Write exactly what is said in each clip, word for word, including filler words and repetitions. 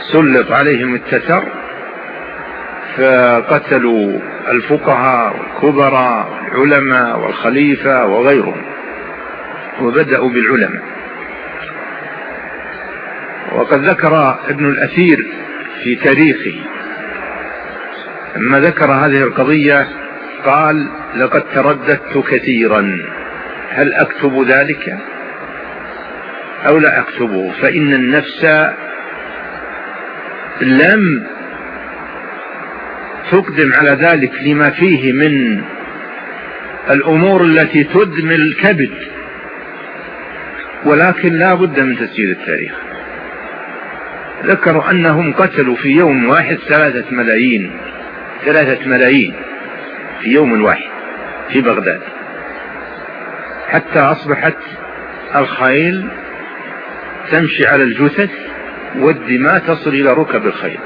سلط عليهم التتر فقتلوا الفقهاء والكبراء والعلماء والخليفة وغيرهم، وبدأوا بالعلماء. وقد ذكر ابن الأثير في تاريخه لما ذكر هذه القضية قال: لقد ترددت كثيرا هل أكتب ذلك أو لا أكتبه، فإن النفس لم تقدم على ذلك لما فيه من الأمور التي تدمي الكبد، ولكن لا بد من تسجيل التاريخ. ذكروا أنهم قتلوا في يوم واحد ثلاثة ملايين ثلاثة ملايين في يوم واحد في بغداد، حتى أصبحت الخيل تمشي على الجثث والدماء تصل إلى ركب الخيل.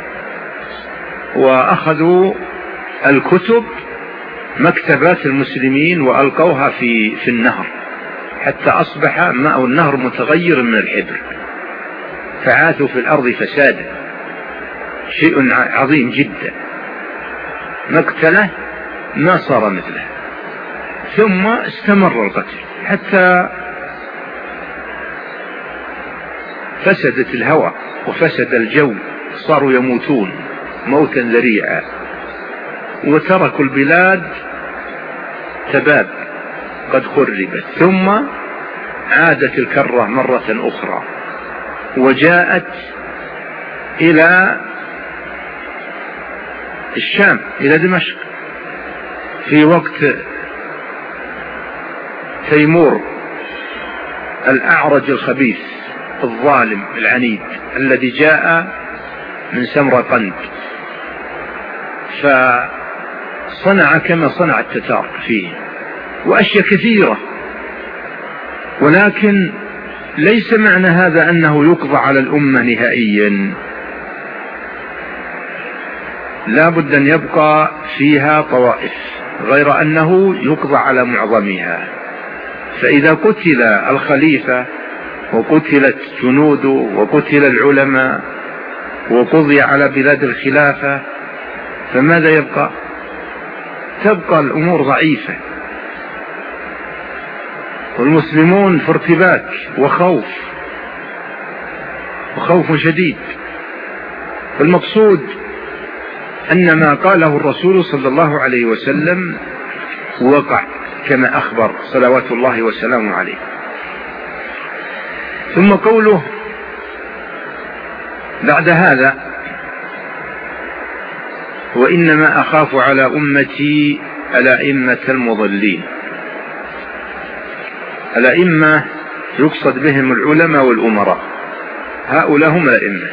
وأخذوا الكتب مكتبات المسلمين وألقوها في في النهر، حتى أصبح ماء النهر متغير من الحبر، فعاثوا في الأرض فسادا، شيء عظيم جدا، مقتله ما صار مثله. ثم استمر القتل حتى فسدت الهواء وفسد الجو، صاروا يموتون موتا ذريعا، وتركوا البلاد تباب قد خربت. ثم عادت الكرة مرة أخرى وجاءت إلى الشام، إلى دمشق، في وقت تيمور الأعرج الخبيث الظالم العنيد الذي جاء من سمرقند، فصنع كما صنع التتار فيه وأشياء كثيرة. ولكن ليس معنى هذا أنه يقضى على الأمة نهائيا، لا بد أن يبقى فيها طوائف، غير أنه يقضى على معظمها. فإذا قتل الخليفة وقتلت جنوده وقتل العلماء وقضي على بلاد الخلافة، فماذا يبقى؟ تبقى الأمور ضعيفة، والمسلمون في ارتباك وخوف وخوف شديد. فالمقصود أن ما قاله الرسول صلى الله عليه وسلم وقع كما أخبر صلوات الله وسلامه عليه. ثم قوله بعد هذا: وإنما أخاف على أمتي الأئمة المضلين. الأئمة يقصد بهم العلماء والأمراء، هؤلاء هم الأئمة،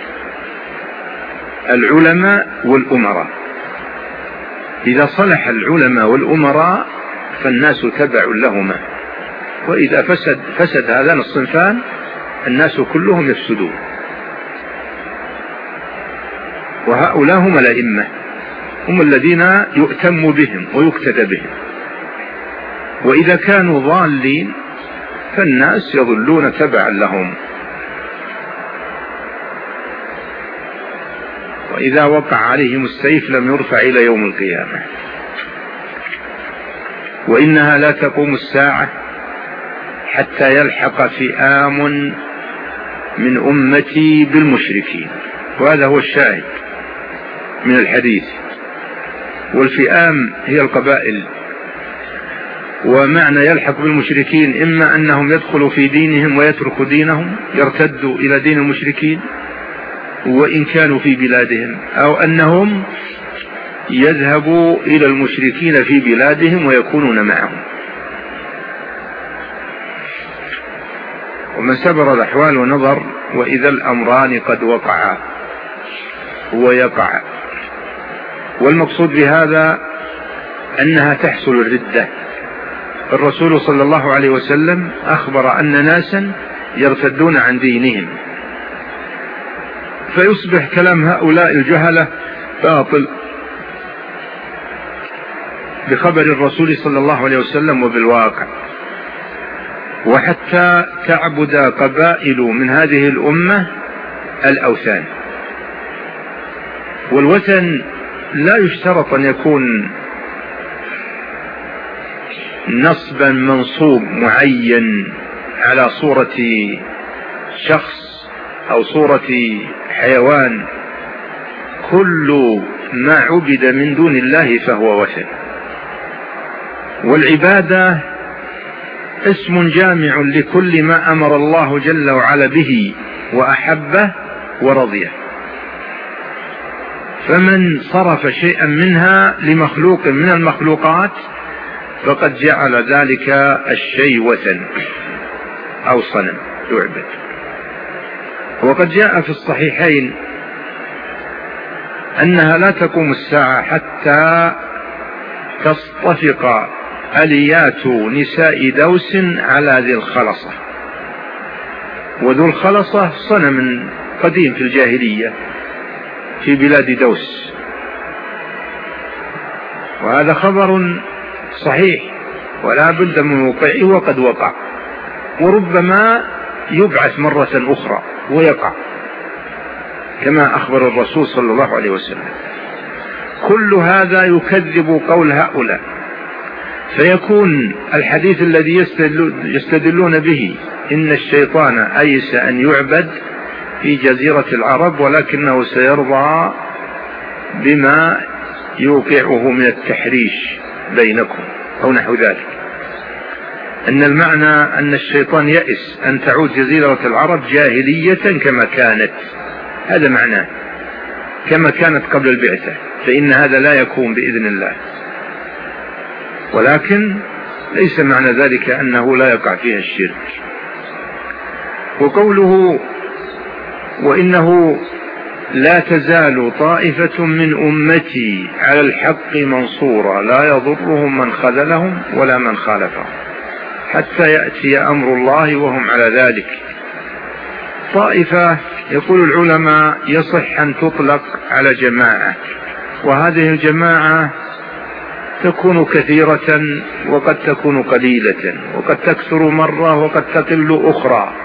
العلماء والأمراء. إذا صلح العلماء والأمراء فالناس تبع لهما، وإذا فسد, فسد هذان الصنفان الناس كلهم يفسدون. وهؤلاء هم الأئمة، هم الذين يؤتم بهم ويقتدى بهم. وإذا كانوا ضالين فالناس يضلون تبعا لهم. وإذا وقع عليهم السيف لم يرفع إلى يوم القيامة. وإنها لا تقوم الساعة حتى يلحق فئام من أمتي بالمشركين. وهذا هو الشاهد من الحديث. والفئام هي القبائل. ومعنى يلحق بالمشركين إما أنهم يدخلوا في دينهم ويتركوا دينهم، يرتدوا إلى دين المشركين وإن كانوا في بلادهم، أو أنهم يذهبوا إلى المشركين في بلادهم ويكونون معهم. ومن سبر الأحوال ونظر وإذا الأمران قد وقعا ويقع. والمقصود بهذا أنها تحصل الردة. الرسول صلى الله عليه وسلم أخبر أن ناسا يرتدون عن دينهم، فيصبح كلام هؤلاء الجهلة باطل بخبر الرسول صلى الله عليه وسلم وبالواقع. وحتى تعبد قبائل من هذه الأمة الأوثان، والوثن لا يشترط أن يكون نصبا منصوب معين على صورة شخص أو صورة حيوان. كل ما عبد من دون الله فهو وثن. والعبادة اسم جامع لكل ما أمر الله جل وعلا به وأحبه ورضيه. فمن صرف شيئا منها لمخلوق من المخلوقات فقد جعل ذلك الشيء وثن أو صنم يعبد. وقد جاء في الصحيحين أنها لا تقوم الساعة حتى تصطفق أليات نساء دوس على ذي الخلصة. وذو الخلصة صنم قديم في الجاهلية في بلاد دوس، وهذا خبر صحيح ولا بد من وقوعه وقد وقع، وربما يبعث مرة أخرى ويقع كما أخبر الرسول صلى الله عليه وسلم. كل هذا يكذب قول هؤلاء، فيكون الحديث الذي يستدلون به إن الشيطان أيس أن يعبد في جزيرة العرب ولكنه سيرضى بما يوقعه من التحريش بينكم أو نحو ذلك، أن المعنى أن الشيطان يئس أن تعود جزيرة العرب جاهلية كما كانت، هذا معناه كما كانت قبل البعثة، فإن هذا لا يكون بإذن الله. ولكن ليس معنى ذلك أنه لا يقع فيها الشرك. وقوله وإنه لا تزال طائفة من أمتي على الحق منصورة لا يضرهم من خذلهم ولا من خالفهم حتى يأتي أمر الله وهم على ذلك. طائفة يقول العلماء يصح أن تطلق على جماعة، وهذه الجماعة تكون كثيرة وقد تكون قليلة، وقد تكثر مرة وقد تقل أخرى.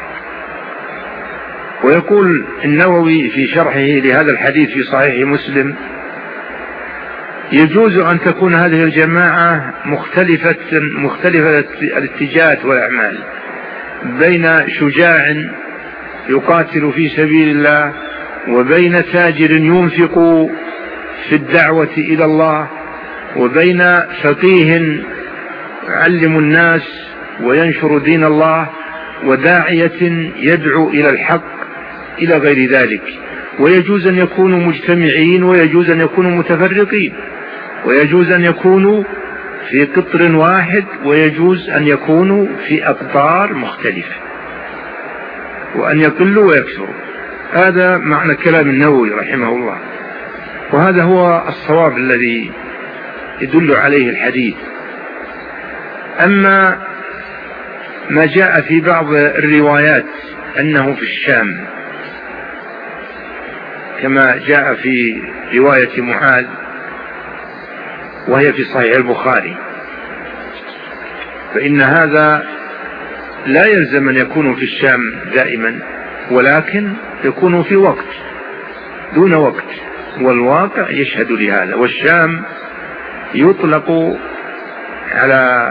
ويقول النووي في شرحه لهذا الحديث في صحيح مسلم يجوز أن تكون هذه الجماعة مختلفة مختلفة الاتجاهات والأعمال، بين شجاع يقاتل في سبيل الله وبين تاجر ينفق في الدعوة إلى الله وبين فقيه يعلم الناس وينشر دين الله وداعية يدعو إلى الحق إلى غير ذلك. ويجوز أن يكونوا مجتمعين ويجوز أن يكونوا متفرقين، ويجوز أن يكونوا في قطر واحد ويجوز أن يكونوا في أقطار مختلفة، وأن يقلوا ويكثروا. هذا معنى كلام النووي رحمه الله، وهذا هو الصواب الذي يدل عليه الحديث. أما ما جاء في بعض الروايات أنه في الشام كما جاء في رواية معاذ وهي في صحيح البخاري، فإن هذا لا يلزم أن يكون في الشام دائما، ولكن يكون في وقت دون وقت، والواقع يشهد لهذا. والشام يطلق على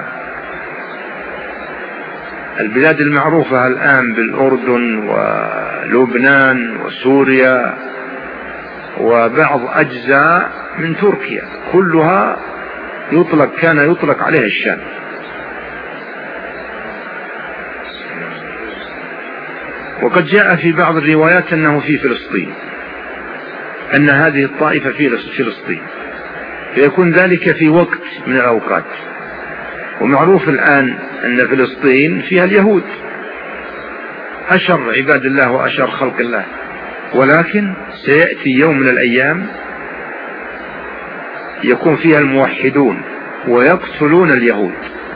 البلاد المعروفة الآن بالأردن ولبنان وسوريا وبعض أجزاء من تركيا، كلها يطلق كان يطلق عليها الشام. وقد جاء في بعض الروايات أنه في فلسطين، أن هذه الطائفة في فلسطين، فيكون ذلك في وقت من الأوقات. ومعروف الآن أن فلسطين فيها اليهود أشر عباد الله وأشر خلق الله، ولكن سيأتي يوم من الأيام يكون فيها الموحدون ويقتلون اليهود،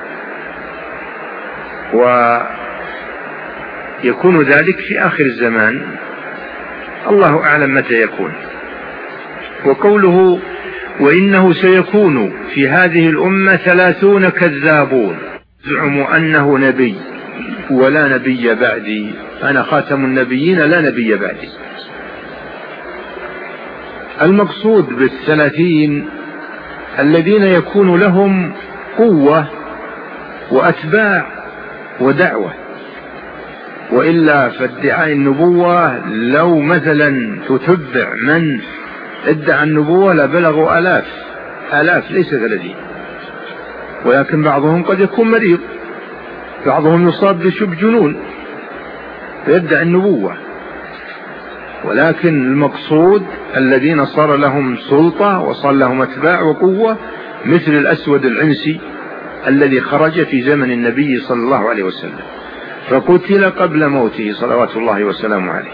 ويكون ذلك في آخر الزمان، الله أعلم متى يكون. وقوله وإنه سيكون في هذه الأمة ثلاثون كذابون زعموا أنه نبي ولا نبي بعدي، أنا خاتم النبيين لا نبي بعدي. المقصود بالثلاثين الذين يكون لهم قوة وأتباع ودعوة، وإلا فادعاء النبوة لو مثلا تتبع من ادعى النبوة لبلغوا آلاف آلاف ليس ثلاثين، ولكن بعضهم قد يكون مريض، بعضهم يصاب بشبه جنون فيدعي النبوة، ولكن المقصود الذين صار لهم سلطة وصار لهم أتباع وقوة، مثل الأسود العنسي الذي خرج في زمن النبي صلى الله عليه وسلم فقتل قبل موته صلوات الله وسلامه عليه.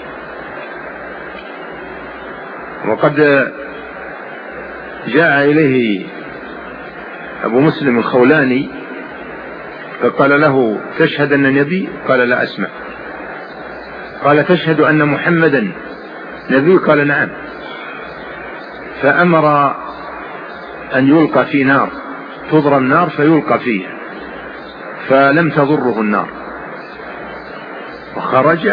وقد جاء إليه أبو مسلم الخولاني فقال له: تشهد أن النبي؟ قال: لا أسمع. قال: تشهد أن محمدا نبي؟ قال: نعم. فأمر أن يلقى في نار، تضرم نار فيلقى فيها، فلم تضره النار وخرج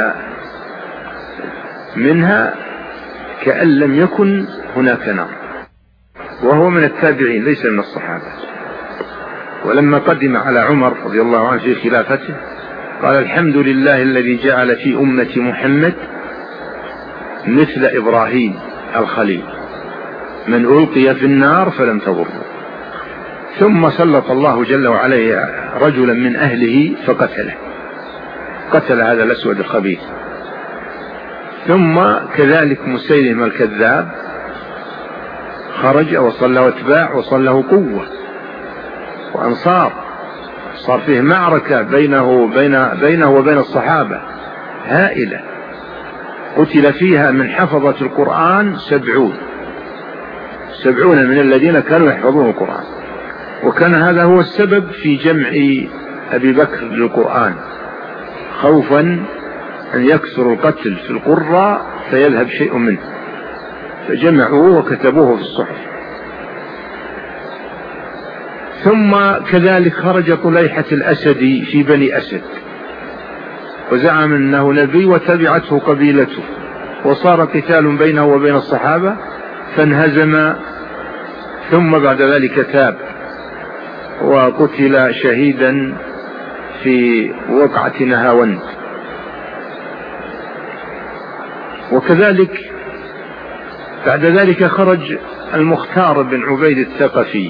منها كأن لم يكن هناك نار، وهو من التابعين ليس من الصحابة. ولما قدم على عمر رضي الله عنه في خلافته قال: الحمد لله الذي جعل في أمة محمد مثل إبراهيم الخليل، من ألقي في النار فلم تضره. ثم سلط الله جل وعلا رجلا من أهله فقتله، قتل هذا الأسود الخبيث. ثم كذلك مسيلمة الكذاب خرج وصل له أتباع وصل له قوة وأنصار، صار فيه معركة بينه بين بينه وبين الصحابة هائلة، قتل فيها من حفظة القرآن سبعون سبعون من الذين كانوا يحفظون القرآن، وكان هذا هو السبب في جمع أبي بكر للقرآن، خوفا أن يكثر القتل في القراء فيذهب شيء منه، فجمعوه وكتبوه في الصحف. ثم كذلك خرج طليحة الأسدي في بني أسد وزعم أنه نبي وتبعته قبيلته، وصار قتال بينه وبين الصحابة فانهزم، ثم بعد ذلك تاب وقتل شهيدا في وقعة نهاوند. وكذلك بعد ذلك خرج المختار بن عبيد الثقفي،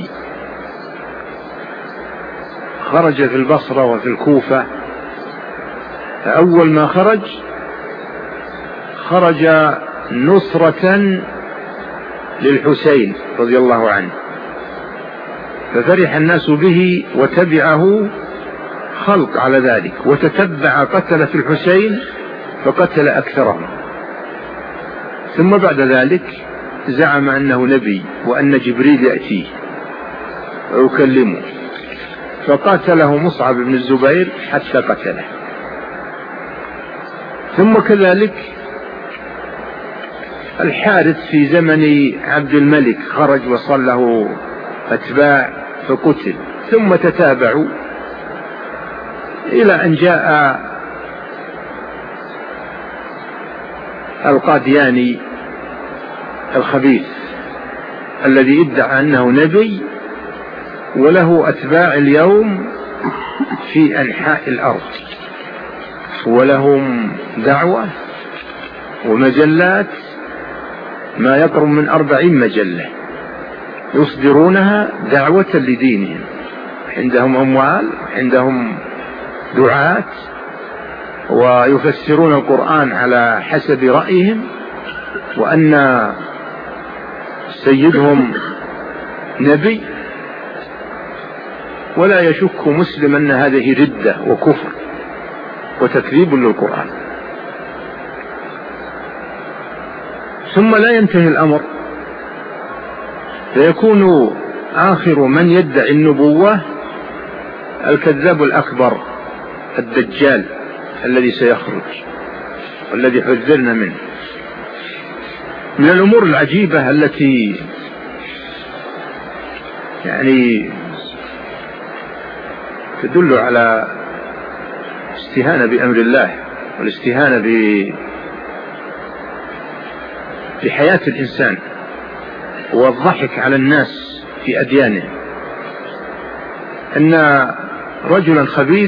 خرج في البصرة وفي الكوفة. أول ما خرج خرج نصرة للحسين رضي الله عنه، ففرح الناس به وتبعه خلق على ذلك، وتتبع قتل في الحسين فقتل أكثرهم. ثم بعد ذلك زعم أنه نبي وأن جبريل يأتيه ويكلمه، فقاتله مصعب بن الزبير حتى قتله. ثم كذلك الحارث في زمن عبد الملك خرج وصل له أتباع فقتل، ثم تتابعوا إلى أن جاء القادياني الخبيث الذي ادعى أنه نبي وله أتباع اليوم في أنحاء الأرض، ولهم دعوة ومجلات ما يقرب من أربعين مجلة يصدرونها دعوة لدينهم، عندهم أموال، عندهم دعاة، ويفسرون القرآن على حسب رأيهم، وأن سيدهم نبي، ولا يشك مسلم أن هذه ردة وكفر وتكذيب للقرآن. ثم لا ينتهي الأمر فيكون آخر من يدعي النبوة الكذاب الأكبر الدجال الذي سيخرج والذي حذرنا منه. من الأمور العجيبة التي يعني تدل على استهانة بأمر الله والاستهانة بحياة الإنسان، والضحك على الناس في أديانهم، أن رجلا خبيث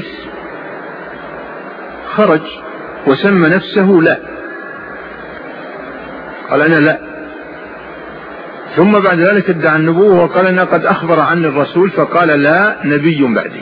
خرج وسمى نفسه لا، قال أنا لا، ثم بعد ذلك ادعى النبوة وقال أنا قد أخبر عني الرسول فقال لا نبي بعدي.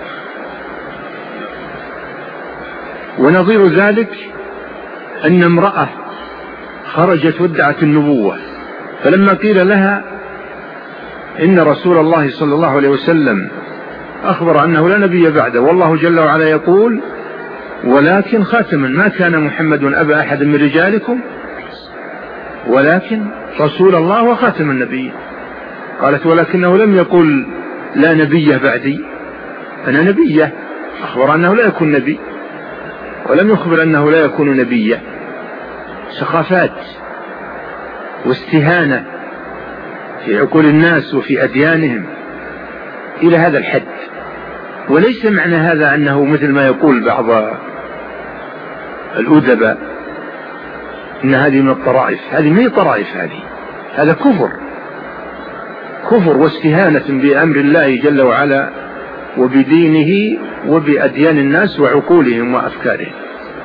ونظير ذلك أن امرأة خرجت وادعت النبوة، فلما قيل لها إن رسول الله صلى الله عليه وسلم أخبر أنه لا نبي بعده، والله جل وعلا يقول ولكن خاتما، ما كان محمد أبا أحد من رجالكم ولكن رسول الله وخاتم النبي. قالت ولكنه لم يقل لا نبي بعدي، أنا نبيه، أخبر أنه لا يكون نبي ولم يخبر أنه لا يكون نبيه. سخافات واستهانة في عقول الناس وفي أديانهم إلى هذا الحد. وليس معنى هذا أنه مثل ما يقول بعض الأدباء إن هذه من الطرائف، هذه ما هي طرائف، هذه هذا كفر، كفر واستهانة بأمر الله جل وعلا وبدينه وبأديان الناس وعقولهم وأفكارهم.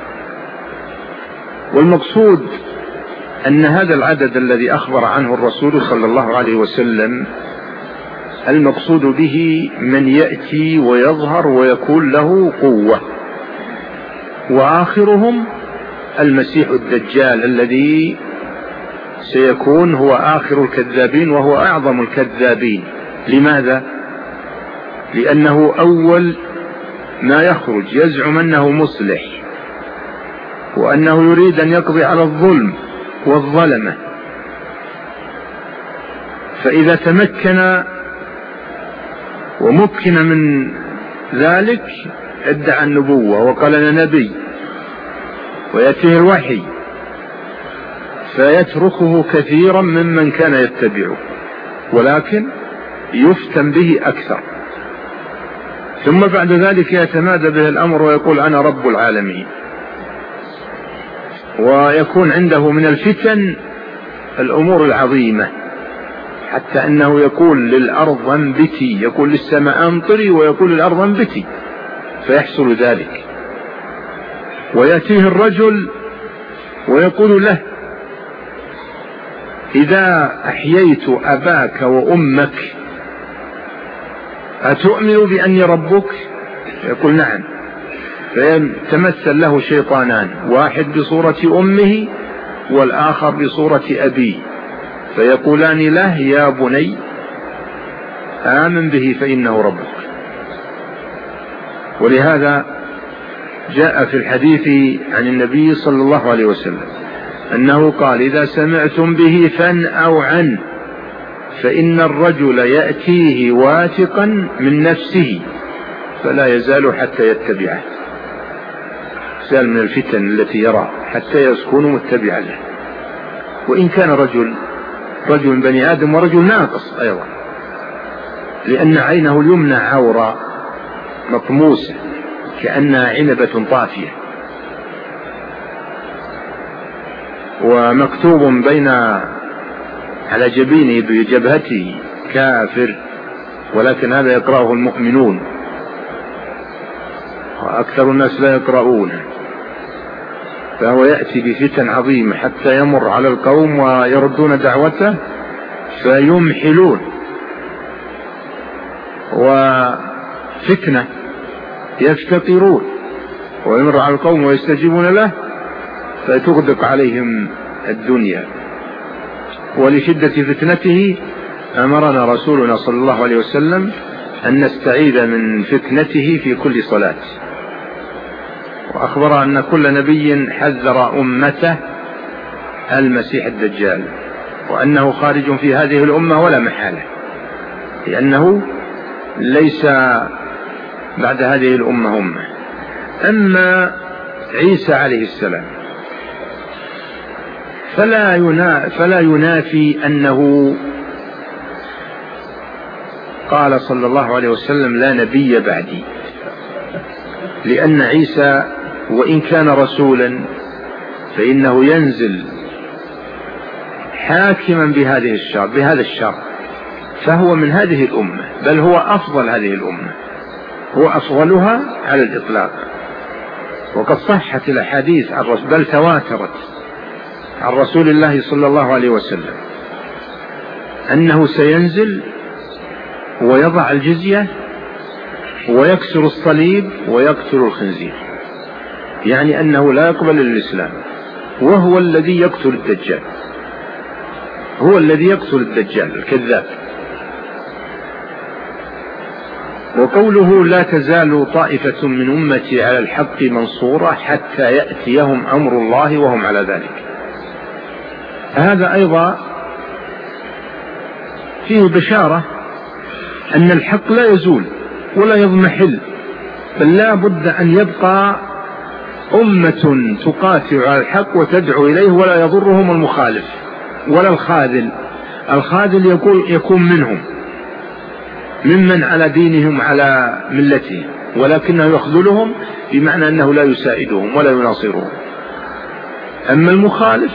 والمقصود أن هذا العدد الذي أخبر عنه الرسول صلى الله عليه وسلم المقصود به من يأتي ويظهر ويكون له قوة، وآخرهم المسيح الدجال الذي سيكون هو آخر الكذابين وهو أعظم الكذابين. لماذا؟ لأنه أول ما يخرج يزعم أنه مصلح وأنه يريد أن يقضي على الظلم والظلمة، فإذا تمكن ومكن من ذلك ادعى النبوة وقال أنا نبي، ويأتيه الوحي فيتركه كثيرا ممن كان يتبعه، ولكن يفتن به أكثر، ثم بعد ذلك يتمادى به الأمر ويقول أنا رب العالمين، ويكون عنده من الفتن الأمور العظيمة، حتى أنه يقول للأرض انبتي، يقول للسماء امطري، ويقول للأرض انبتي، فيحصل ذلك. ويأتيه الرجل ويقول له إذا أحييت أباك وأمك أتؤمن بأني ربك؟ يقول نعم، فيتمثل له شيطانان، واحد بصورة أمه والآخر بصورة أبيه، فيقولان له يا بني آمن به فإنه ربك. ولهذا جاء في الحديث عن النبي صلى الله عليه وسلم أنه قال إذا سمعتم به فانأوا عنه، فإن الرجل يأتيه واثقا من نفسه فلا يزال حتى يتبعه، سال من الفتن التي يرى حتى يكون متبعا له، وإن كان رجل رجل بني آدم ورجل ناقص أيضا، لأن عينه اليمنى عورة مطموسة كأنها عنبة طافية، ومكتوب بين على جبينه بجبهته كافر، ولكن هذا يقرأه المؤمنون وأكثر الناس لا يقرؤون، فهو يأتي بفتن عظيمة حتى يمر على القوم ويردون دعوته فيمحلون، وفتنة يفتقرون، ويمر على القوم ويستجيبون له فتغدق عليهم الدنيا. ولشدة فتنته أمرنا رسولنا صلى الله عليه وسلم أن نستعيذ من فتنته في كل صلاة، وأخبر أن كل نبي حذر أمته المسيح الدجال، وأنه خارج في هذه الأمة ولا محالة، لأنه ليس بعد هذه الأمة أمة. أما عيسى عليه السلام فلا ينا فلا ينافي أنه قال صلى الله عليه وسلم لا نبي بعدي، لأن عيسى وإن كان رسولا فإنه ينزل حاكما بهذه الشر بهذا الشر، فهو من هذه الأمة، بل هو أفضل هذه الأمة، هو أفضلها على الإطلاق. وقد صحت الأحاديث عن رسول بل تواترت عن رسول الله صلى الله عليه وسلم أنه سينزل ويضع الجزية ويكسر الصليب ويقتل الخنزير، يعني أنه لا يقبل الإسلام، وهو الذي يقتل الدجال، هو الذي يقتل الدجال الكذاب. وقوله لا تزال طائفة من أمتي على الحق منصورة حتى يأتيهم أمر الله وهم على ذلك، هذا أيضا فيه بشارة أن الحق لا يزول ولا يضمحل، بل لا بد أن يبقى أمة تقاتل على الحق وتدعو إليه، ولا يضرهم المخالف ولا الخاذل. الخاذل يكون, يكون منهم ممن على دينهم على ملتهم، ولكنه يخذلهم بمعنى أنه لا يساعدهم ولا يناصرهم. أما المخالف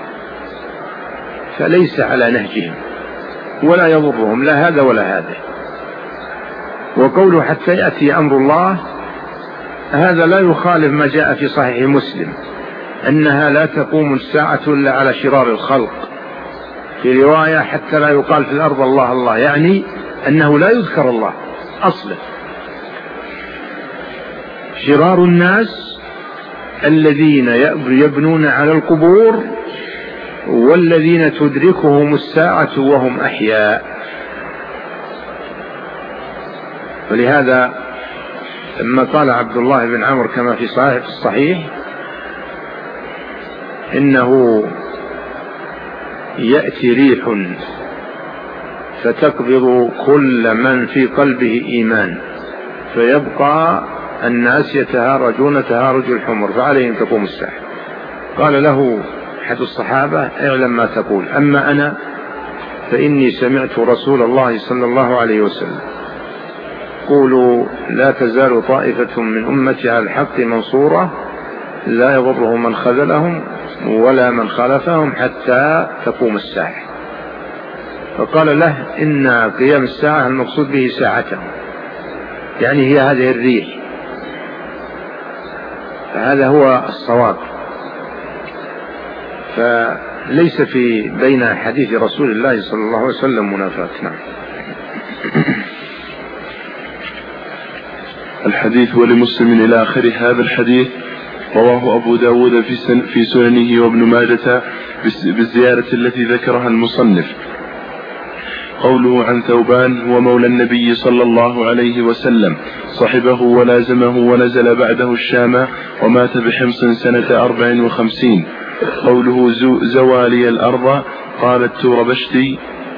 فليس على نهجهم ولا يضرهم لا هذا ولا هذا. وقوله حتى يأتي أمر الله، هذا لا يخالف ما جاء في صحيح مسلم أنها لا تقوم الساعة إلا على شرار الخلق، في رواية حتى لا يقال في الأرض الله الله، يعني أنه لا يذكر الله أصلا. شرار الناس الذين يبنون على القبور والذين تدركهم الساعة وهم أحياء. ولهذا لما قال عبد الله بن عمرو كما في صحيح في الصحيح إنه يأتي ريح فتقبض كل من في قلبه إيمان، فيبقى الناس يتهارجون تهارج الحمر فعليهم تقوم الساعة. قال له أحد الصحابة اعلم ما تقول، أما أنا فإني سمعت رسول الله صلى الله عليه وسلم قولوا لا تزال طائفة من أمتي على الحق منصورة لا يضرهم من خذلهم ولا من خالفهم حتى تقوم الساعة. فقال له إن قيام الساعة المقصود به ساعتهم، يعني هي هذه الريح، فهذا هو الصواب. فليس في بين حديث رسول الله صلى الله عليه وسلم منافاة. نعم. الحديث ولمسلم إلى آخر هذا الحديث. رواه أبو داود في سننه وابن ماجة بالزيارة التي ذكرها المصنف. قوله عن ثوبان هو مولى النبي صلى الله عليه وسلم، صحبه ولازمه ونزل بعده الشام ومات بحمص سنة أربع وخمسين. قوله زوالي الأرض قال التوربشتي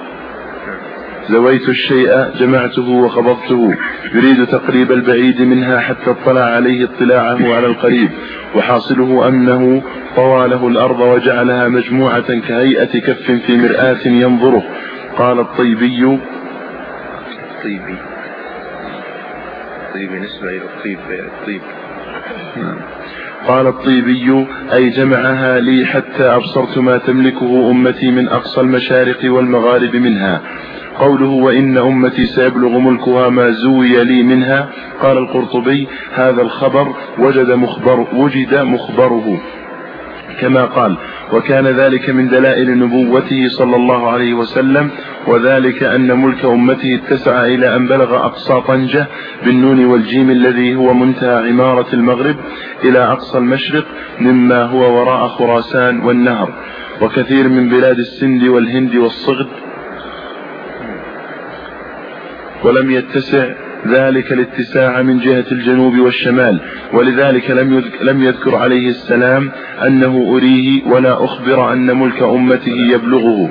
زويت الشيء جمعته وخبضته، يريد تقريب البعيد منها حتى اطلع عليه اطلاعه على القريب، وحاصله أنه طوى له الأرض وجعلها مجموعة كهيئة كف في مرآة ينظره. قال الطيبي طيبي طيبي نسبة إلى الطيب الطيب قال الطيبي أي جمعها لي حتى أبصرت ما تملكه أمتي من أقصى المشارق والمغارب منها. قوله وإن أمتي سيبلغ ملكها ما زوي لي منها. قال القرطبي هذا الخبر وجد مخبر وجد مخبره كما قال، وكان ذلك من دلائل نبوته صلى الله عليه وسلم، وذلك أن ملك أمته اتسع إلى أن بلغ أقصى طنجة بالنون والجيم الذي هو منتهى عمارة المغرب إلى أقصى المشرق مما هو وراء خراسان والنهر، وكثير من بلاد السند والهند والصغد، ولم يتسع ذلك الاتساع من جهة الجنوب والشمال، ولذلك لم يذكر عليه السلام أنه أريه ولا أخبر أن ملك أمته يبلغه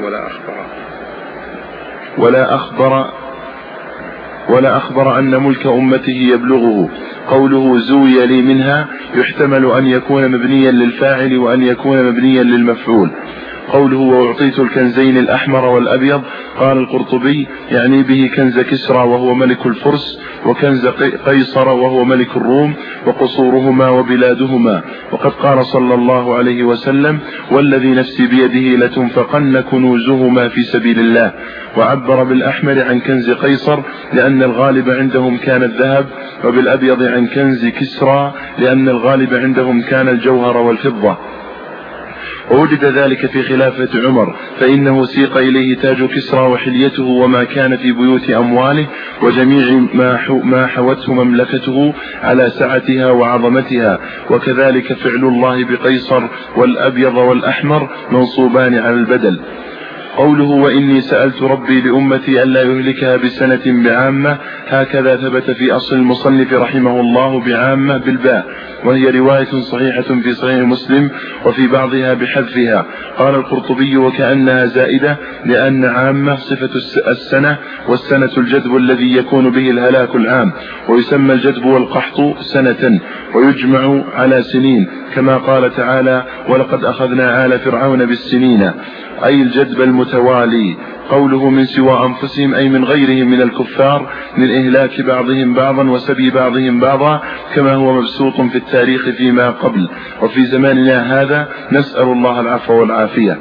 ولا أخبر ولا أخبر أن ملك أمته يبلغه. قوله زوي لي منها يحتمل أن يكون مبنيا للفاعل وأن يكون مبنيا للمفعول. قوله وأعطيت الكنزين الأحمر والأبيض، قال القرطبي يعني به كنز كسرى وهو ملك الفرس، وكنز قيصر وهو ملك الروم، وقصورهما وبلادهما. وقد قال صلى الله عليه وسلم والذي نفسي بيده لتنفقن كنوزهما في سبيل الله. وعبر بالأحمر عن كنز قيصر لأن الغالب عندهم كان الذهب، وبالأبيض عن كنز كسرى لأن الغالب عندهم كان الجوهر والفضة. ووجد ذلك في خلافة عمر، فإنه سيق إليه تاج كسرى وحليته وما كان في بيوت أمواله وجميع ما حوته مملكته على سعتها وعظمتها. وكذلك فعل الله بقيصر، والأبيض والأحمر منصوبان على البدل. قوله وإني سألت ربي لأمتي ألا يهلكها بسنة بعامة، هكذا ثبت في أصل المصنف رحمه الله بعامة بالباء، وهي رواية صحيحة في صحيح مسلم وفي بعضها بحذفها. قال القرطبي وكأنها زائدة لأن عامة صفة السنة، والسنة الجدب الذي يكون به الهلاك العام، ويسمى الجدب والقحط سنة، ويجمع على سنين كما قال تعالى ولقد أخذنا آل فرعون بالسنين، أي الجدب المتوالي. قوله من سوى أنفسهم أي من غيرهم من الكفار، من إهلاك بعضهم بعضا وسبي بعضهم بعضا كما هو مبسوط في التاريخ فيما قبل وفي زماننا هذا، نسأل الله العفو والعافية.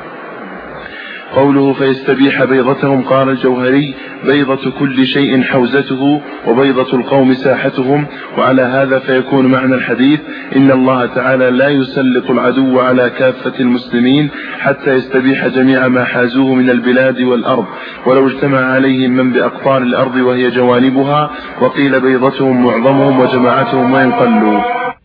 قوله فيستبيح بيضتهم، قال الجوهري بيضة كل شيء حوزته، وبيضة القوم ساحتهم. وعلى هذا فيكون معنى الحديث إن الله تعالى لا يسلط العدو على كافة المسلمين حتى يستبيح جميع ما حازوه من البلاد والأرض، ولو اجتمع عليهم من بأقطار الأرض وهي جوانبها، وقيل بيضتهم معظمهم وجماعتهم وإن قلوا.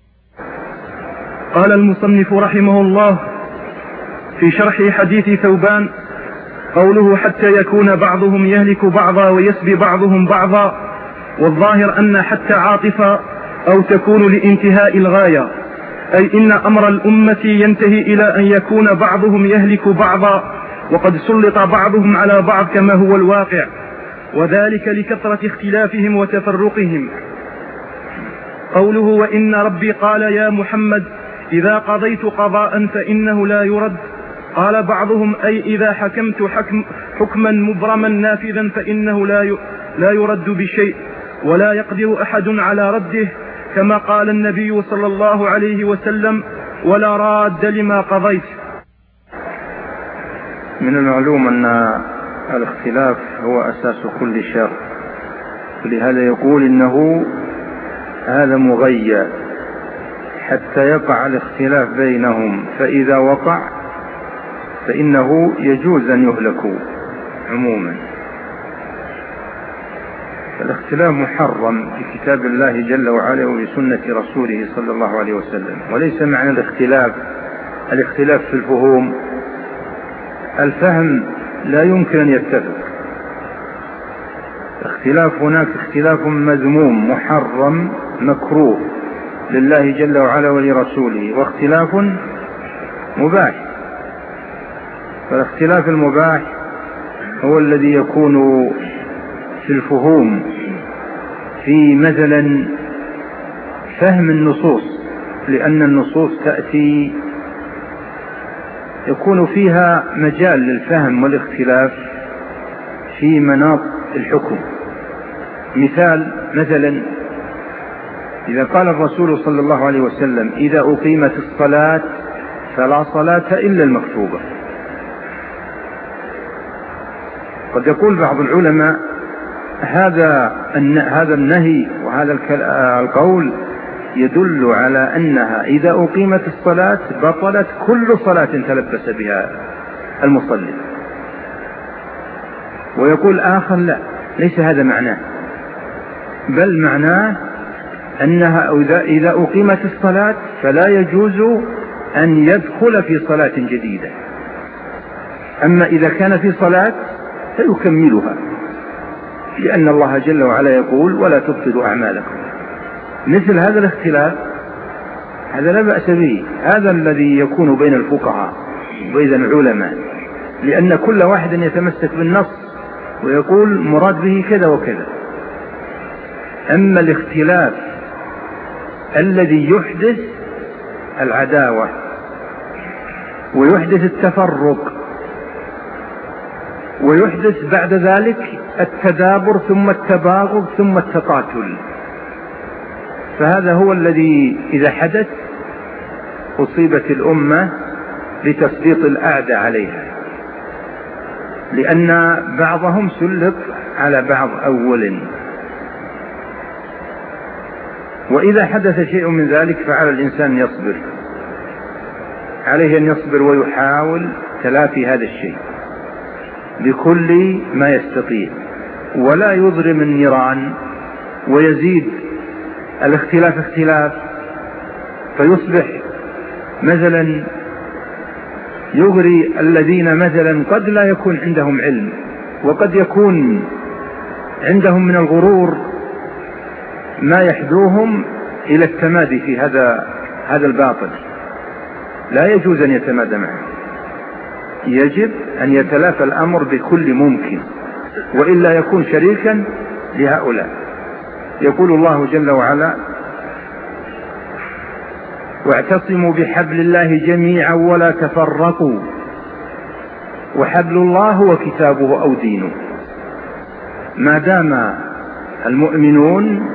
قال المصنف رحمه الله في شرح حديث ثوبان قوله حتى يكون بعضهم يهلك بعضا ويسبي بعضهم بعضا، والظاهر أن حتى عاطفة أو تكون لانتهاء الغاية، أي إن أمر الأمة ينتهي إلى أن يكون بعضهم يهلك بعضا وقد سلط بعضهم على بعض كما هو الواقع، وذلك لكثرة اختلافهم وتفرقهم. قوله وإن ربي قال يا محمد إذا قضيت قضاء فإنه لا يرد، قال بعضهم أي إذا حكمت حكم حكما مبرما نافذا فإنه لا لا يرد بشيء ولا يقدر أحد على رده، كما قال النبي صلى الله عليه وسلم ولا راد لما قضيت. من المعلوم أن الاختلاف هو أساس كل شر، ولهذا يقول إنه هذا مغيّر حتى يقع الاختلاف بينهم، فإذا وقع فإنه يجوز أن يهلكوا عموما. فالاختلاف محرم في كتاب الله جل وعلا وبسنة رسوله صلى الله عليه وسلم، وليس معنى الاختلاف الاختلاف في الفهوم. الفهم لا يمكن أن يتفق. اختلاف هناك اختلاف مذموم محرم مكروه لله جل وعلا ولرسوله، واختلاف مباح. فالاختلاف المباح هو الذي يكون في الفهوم، في مثلا فهم النصوص، لأن النصوص تأتي يكون فيها مجال للفهم والاختلاف في مناط الحكم. مثال مثلا إذا قال الرسول صلى الله عليه وسلم إذا أقيمت الصلاة فلا صلاة إلا المكتوبة، قد يقول بعض العلماء هذا هذا النهي وهذا القول يدل على أنها إذا أقيمت الصلاة بطلت كل صلاة تلبس بها المصلي، ويقول آخر لا، ليس هذا معناه، بل معناه أنها إذا أقيمت الصلاة فلا يجوز أن يدخل في صلاة جديدة، أما إذا كان في صلاة فيكملها، لأن الله جل وعلا يقول ولا تبطلوا أعمالكم. مثل هذا الاختلاف هذا لا بأس به، هذا الذي يكون بين الفقهاء وبين العلماء، لأن كل واحد يتمسك بالنص ويقول مراد به كذا وكذا. أما الاختلاف الذي يحدث العداوة ويحدث التفرق، ويحدث بعد ذلك التدابر ثم التباغض ثم التقاتل. فهذا هو الذي إذا حدث أصيبت الأمة بتسليط الأعداء عليها، لأن بعضهم سلط على بعض أولا. وإذا حدث شيء من ذلك فعلى الإنسان يصبر، عليه أن يصبر ويحاول تلافي هذا الشيء بكل ما يستطيع، ولا يضرم النيران ويزيد الاختلاف اختلاف، فيصبح مثلا يغري الذين مثلا قد لا يكون عندهم علم، وقد يكون عندهم من الغرور ما يحدوهم إلى التمادي في هذا هذا الباطل. لا يجوز أن يتمادى معه، يجب أن يتلافى الأمر بكل ممكن، وإلا يكون شريكا لهؤلاء. يقول الله جل وعلا: واعتصموا بحبل الله جميعا ولا تفرقوا، وحبل الله هو كتابه أو دينه. ما دام المؤمنون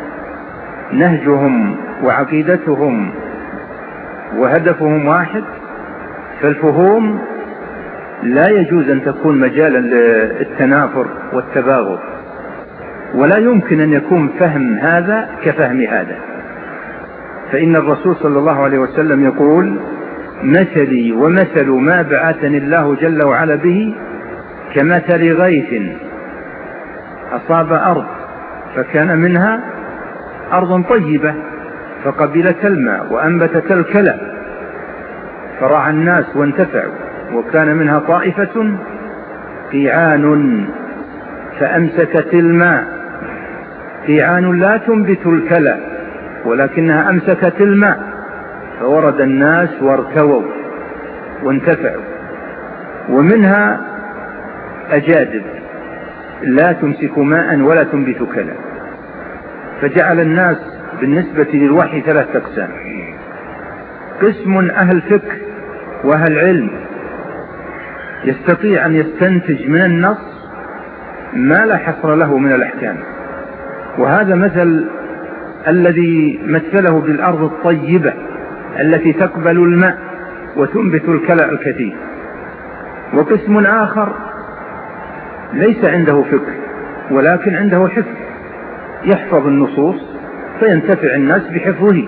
نهجهم وعقيدتهم وهدفهم واحد، فالفهوم لا يجوز أن تكون مجالا للتنافر والتباغض، ولا يمكن أن يكون فهم هذا كفهم هذا. فإن الرسول صلى الله عليه وسلم يقول: مثلي ومثل ما بعثني الله جل وعلا به كمثل غيث أصاب أرض فكان منها أرض طيبة فقبلت الماء وأنبتت الكلى فرعى الناس وانتفعوا، وكان منها طائفة قيعان فأمسكت الماء، قيعان لا تنبت الكلى ولكنها أمسكت الماء فورد الناس وارتووا وانتفعوا، ومنها أجادب لا تمسك ماء ولا تنبت كلى. فجعل الناس بالنسبة للوحي ثلاث أقسام: قسم أهل فقه وأهل علم يستطيع أن يستنتج من النص ما لا حصر له من الأحكام، وهذا مثل الذي مثله بالأرض الطيبة التي تقبل الماء وتنبت الكلى الكثير. وقسم آخر ليس عنده فقه ولكن عنده حفظ، يحفظ النصوص فينتفع الناس بحفظه.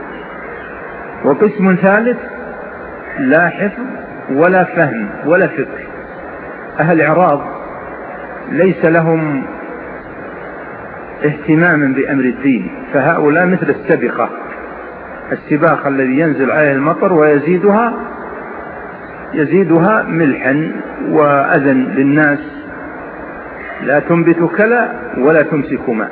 وقسم ثالث لا حفظ ولا فهم ولا فقه، أهل إعراض ليس لهم اهتماما بأمر الدين، فهؤلاء مثل السبخة، السباخ الذي ينزل عليه المطر ويزيدها يزيدها ملحا وأذى للناس، لا تنبت كلى ولا تمسك ماء.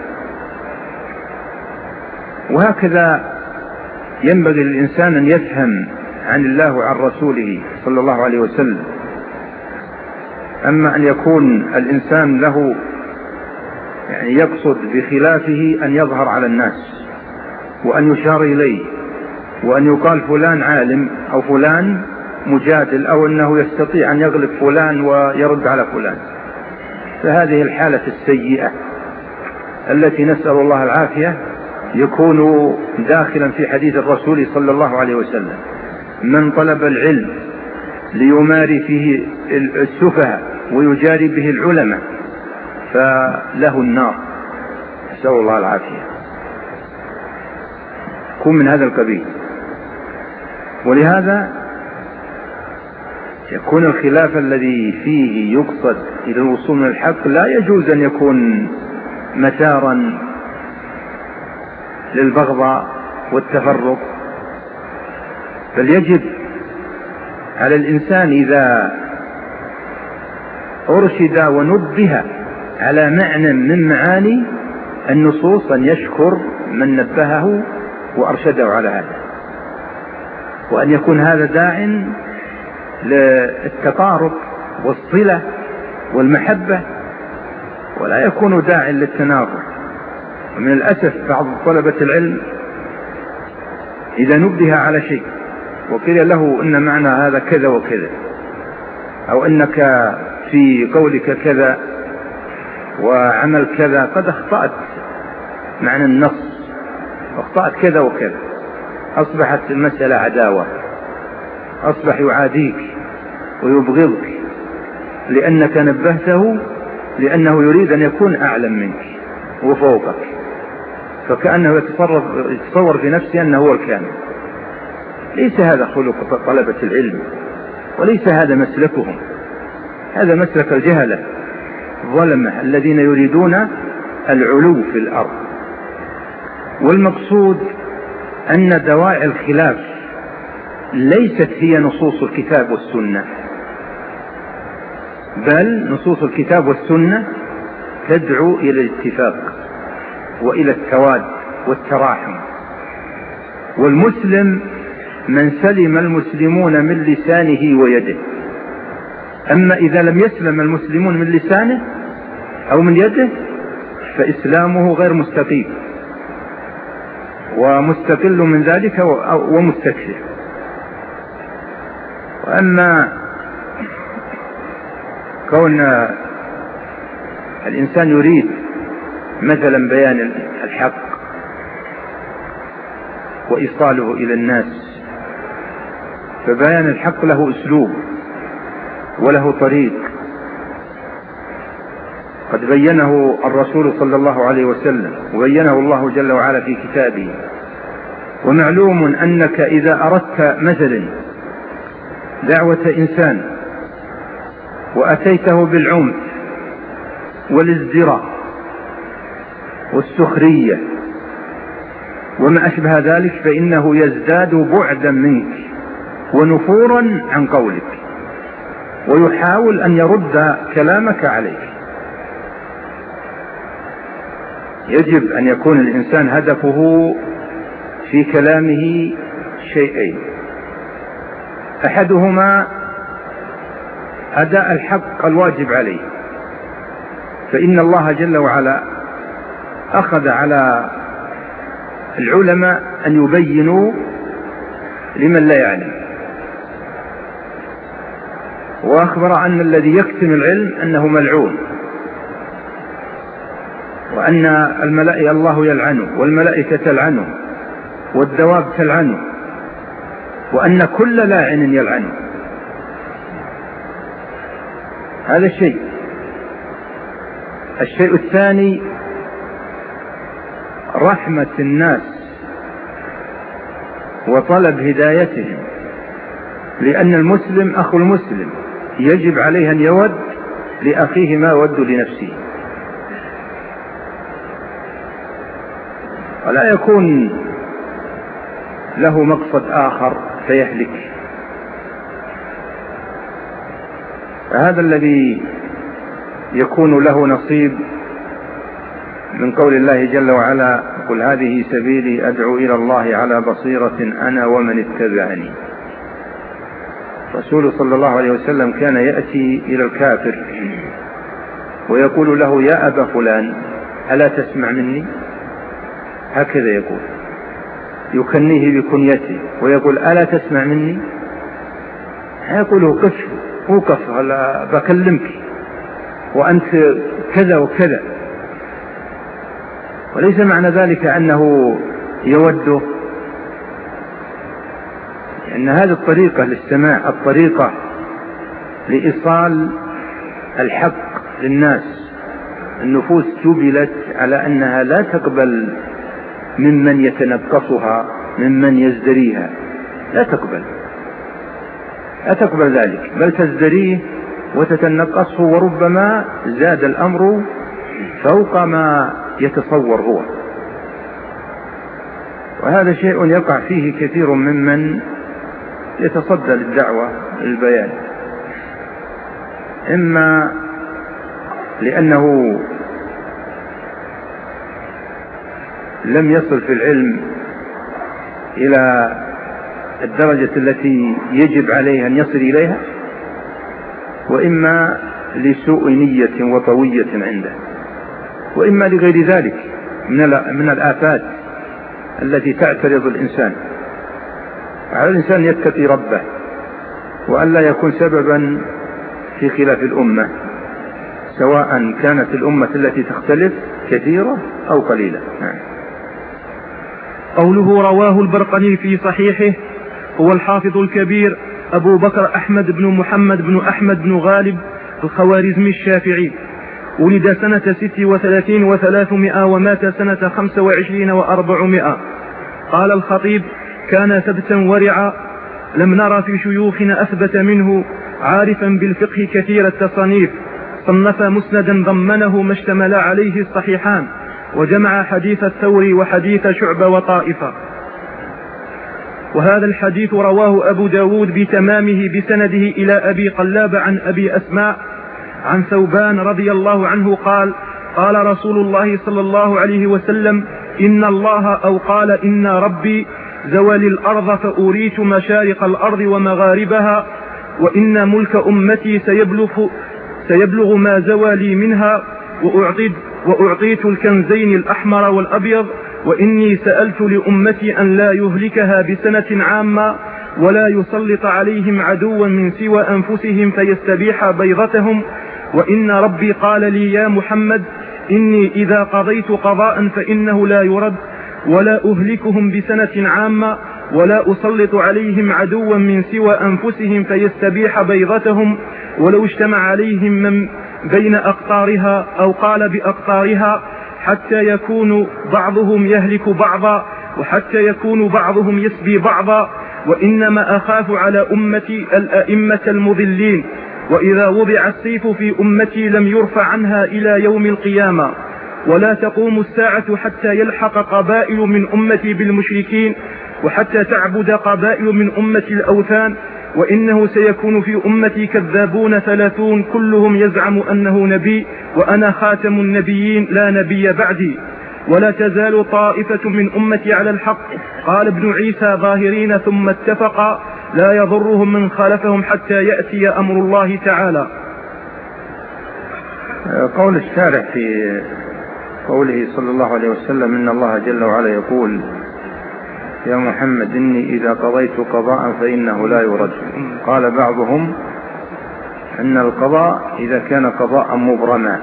وهكذا ينبغي للإنسان أن يفهم عن الله وعن رسوله صلى الله عليه وسلم. أما أن يكون الإنسان له يعني يقصد بخلافه أن يظهر على الناس وأن يشار إليه وأن يقال فلان عالم أو فلان مجادل أو أنه يستطيع أن يغلب فلان ويرد على فلان، فهذه الحالة السيئة التي نسأل الله العافية يكون داخلا في حديث الرسول صلى الله عليه وسلم: من طلب العلم ليماري فيه السفهاء ويجاري به العلماء فله النار، نسأل الله العافية. كن من هذا القبيل. ولهذا يكون الخلاف الذي فيه يقصد إلى الوصول من الحق لا يجوز أن يكون مسارا للبغضاء والتفرق، بل يجب على الإنسان إذا أرشد ونبه على معنى من معاني النصوص أن يشكر من نبهه وأرشده على هذا، وأن يكون هذا داع للتقارب والصلة والمحبة، ولا يكون داع للتنافر. ومن الأسف بعض طلبة العلم إذا نبه على شيء وقيل له إن معنى هذا كذا وكذا، أو أنك في قولك كذا وعمل كذا قد أخطأت معنى النص، أخطأت كذا وكذا، أصبحت المسألة عداوة، أصبح يعاديك ويبغضك لأنك نبهته، لأنه يريد أن يكون أعلم منك وفوقك، فكأنه يتصرف يتصور في نفسه أنه هو الكامل. ليس هذا خلق طلبة العلم، وليس هذا مسلكهم، هذا مسلك الجهلة الظلمة الذين يريدون العلو في الأرض. والمقصود أن دواعي الخلاف ليست هي نصوص الكتاب والسنة، بل نصوص الكتاب والسنة تدعو إلى الاتفاق وإلى التواد والتراحم. والمسلم من سلم المسلمون من لسانه ويده، أما إذا لم يسلم المسلمون من لسانه أو من يده فإسلامه غير مستقيم ومستقل من ذلك ومستكثر. وأما كون الإنسان يريد مثلا بيان الحق وإيصاله إلى الناس، فبيان الحق له أسلوب وله طريق قد بينه الرسول صلى الله عليه وسلم وبينه الله جل وعلا في كتابه. ومعلوم أنك إذا أردت مثلا دعوة إنسان وأتيته بالعنف والازدراء والسخرية وما أشبه ذلك فإنه يزداد بعدا منك ونفورا عن قولك، ويحاول أن يرد كلامك عليك. يجب أن يكون الإنسان هدفه في كلامه شيئين: أحدهما أداء الحق الواجب عليه، فإن الله جل وعلا أخذ على العلماء أن يبينوا لمن لا يعلم، وأخبر أن الذي يكتم العلم أنه ملعون، وأن الملائكة الله يلعنه والملائكة تلعنه والدواب تلعنه، وأن كل لاعن يلعنه. هذا الشيء. الشيء الثاني رحمة الناس وطلب هدايتهم، لأن المسلم أخو المسلم يجب عليه أن يود لأخيه ما يود لنفسه، ولا يكون له مقصد آخر فيهلك. فهذا الذي يكون له نصيب من قول الله جل وعلا: قل هذه سبيلي أدعو إلى الله على بصيرة أنا ومن اتبعني. رسول صلى الله عليه وسلم كان يأتي إلى الكافر ويقول له: يا أبا فلان ألا تسمع مني؟ هكذا يقول، يكنيه بكنيته ويقول: ألا تسمع مني؟ يقول: قف وقف هلا بكلمك وأنت كذا وكذا. وليس معنى ذلك أنه يوده، لأن هذه الطريقة للسماع، الطريقة لإيصال الحق للناس. النفوس جبلت على أنها لا تقبل ممن يتنقصها، ممن يزدريها، لا تقبل لا تقبل ذلك، بل تزدريه وتتنقصه، وربما زاد الأمر فوق ما يتصور هو. وهذا شيء يقع فيه كثير ممن يتصدى للدعوة للبيان، إما لأنه لم يصل في العلم إلى الدرجة التي يجب عليه أن يصل إليها، وإما لسوء نية وطوية عنده، وإما لغير ذلك من من الآفات التي تعترض الإنسان. على الإنسان يتقي ربه وأن لا يكون سببا في خلاف الأمة، سواء كانت الأمة التي تختلف كثيرة أو قليلة. قوله رواه البرقني في صحيحه هو الحافظ الكبير أبو بكر أحمد بن محمد بن أحمد بن غالب الخوارزمي الشافعي، ولد سنة ست وثلاثين وثلاثمائة ومات سنة خمس وعشرين وأربعمائة. قال الخطيب: كان ثبتا ورعا، لم نرى في شيوخنا أثبت منه، عارفا بالفقه كثير التصانيف، صنف مسندا ضمنه ما اشتمل عليه الصحيحان، وجمع حديث الثوري وحديث شعبة وطائفة. وهذا الحديث رواه أبو داود بتمامه بسنده إلى أبي قلاب عن أبي أسماء عن ثوبان رضي الله عنه قال: قال رسول الله صلى الله عليه وسلم: إن الله أو قال إن ربي زوى الأرض فأريت مشارق الأرض ومغاربها، وإن ملك أمتي سيبلغ, سيبلغ ما زوى لي منها، وأعطيت, وأعطيت الكنزين الأحمر والأبيض، وإني سألت لأمتي أن لا يهلكها بسنة عامة، ولا يسلط عليهم عدوا من سوى أنفسهم فيستبيح بيضتهم، وإن ربي قال لي: يا محمد، إني إذا قضيت قضاء فإنه لا يرد، ولا أهلكهم بسنة عامة، ولا أسلط عليهم عدوا من سوى أنفسهم فيستبيح بيضتهم، ولو اجتمع عليهم من بين أقطارها أو قال بأقطارها، حتى يكون بعضهم يهلك بعضا، وحتى يكون بعضهم يسبي بعضا. وإنما أخاف على أمتي الأئمة المضلين، وإذا وضع السيف في أمتي لم يرفع عنها إلى يوم القيامة، ولا تقوم الساعة حتى يلحق قبائل من أمتي بالمشركين، وحتى تعبد قبائل من أمتي الأوثان، وإنه سيكون في أمتي كذابون ثلاثون كلهم يزعم أنه نبي، وأنا خاتم النبيين لا نبي بعدي، ولا تزال طائفة من أمتي على الحق. قال ابن عيسى: ظاهرين ثم اتفقا، لا يضرهم من خالفهم حتى يأتي أمر الله تعالى. قول الشارح في قوله صلى الله عليه وسلم: إن الله جل وعلا يقول: يا محمد، إني إذا قضيت قضاء فإنه لا يرد. قال بعضهم أن القضاء إذا كان قضاء مبرما،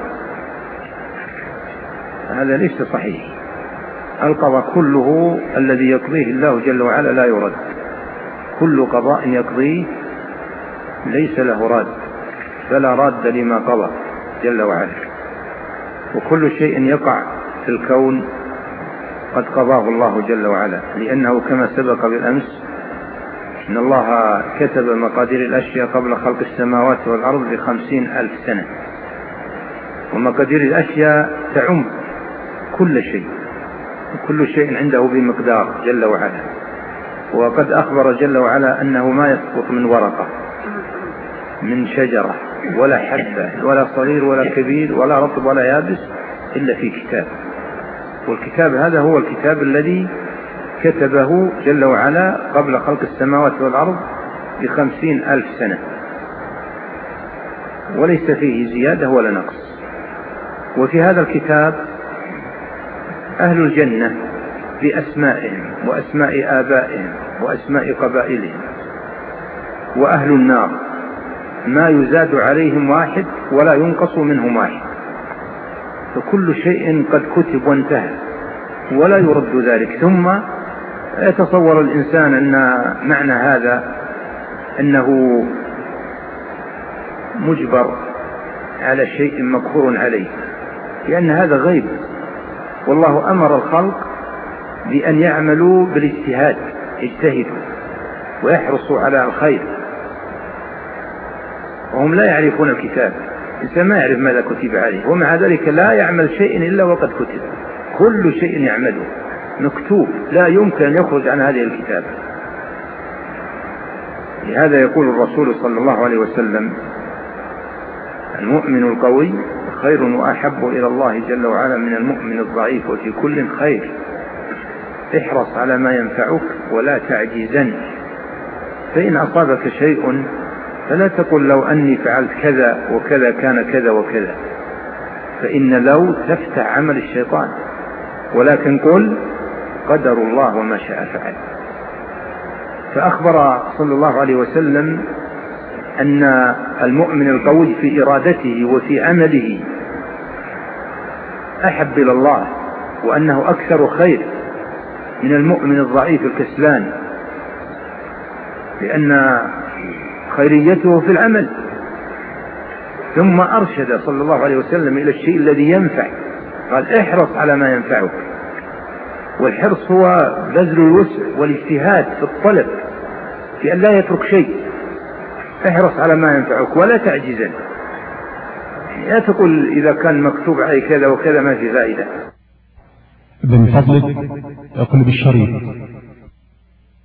هذا ليس صحيح. القضاء كله الذي يقضيه الله جل وعلا لا يرد، كل قضاء يقضيه ليس له راد، فلا راد لما قضى جل وعلا. وكل شيء يقع في الكون قد قضاه الله جل وعلا، لأنه كما سبق بالأمس إن الله كتب مقادير الأشياء قبل خلق السماوات والأرض بخمسين ألف سنة، ومقادير الأشياء تعم كل شيء، وكل شيء عنده بمقدار جل وعلا. وقد أخبر جل وعلا أنه ما يسقط من ورقة من شجرة ولا حبة ولا صغير ولا كبير ولا رطب ولا يابس إلا في كتاب، والكتاب هذا هو الكتاب الذي كتبه جل وعلا قبل خلق السماوات والأرض بخمسين ألف سنة، وليس فيه زيادة ولا نقص. وفي هذا الكتاب أهل الجنة بأسمائهم وأسماء آبائهم وأسماء قبائلهم، وأهل النار ما يزاد عليهم واحد ولا ينقص منهم واحد، فكل شيء قد كتب وانتهى ولا يرد ذلك. ثم يتصور الإنسان أن معنى هذا أنه مجبر على شيء مقهور عليه، لأن هذا غيب، والله أمر الخلق بأن يعملوا بالاجتهاد، يجتهدوا ويحرصوا على الخير، وهم لا يعرفون الكتاب. الإنسان ما يعرف ماذا كتب عليه، ومع ذلك لا يعمل شيء إلا وقد كتب، كل شيء يعمله مكتوب، لا يمكن أن يخرج عن هذه الكتاب. لهذا يقول الرسول صلى الله عليه وسلم: المؤمن القوي خير وأحب إلى الله جل وعلا من المؤمن الضعيف، وفي كل خير، احرص على ما ينفعك ولا تعجزن، فإن أصابك شيء فلا تقل لو أني فعلت كذا وكذا كان كذا وكذا، فإن لو تفتح عمل الشيطان، ولكن قل قدر الله وما شاء فعل. فأخبر صلى الله عليه وسلم أن المؤمن القوي في إرادته وفي عمله أحب إلى الله، وأنه أكثر خير من المؤمن الضعيف الكسلان، لأن خيريته في العمل. ثم أرشد صلى الله عليه وسلم إلى الشيء الذي ينفع، قال احرص على ما ينفعك، والحرص هو بذل الوسع والاجتهاد في الطلب، في أن لا يترك شيء. احرص على ما ينفعك ولا تعجزا، لا تقول إذا كان مكتوب علي كذا وكذا ما في فائدة. من فضلك اقلب الشريط.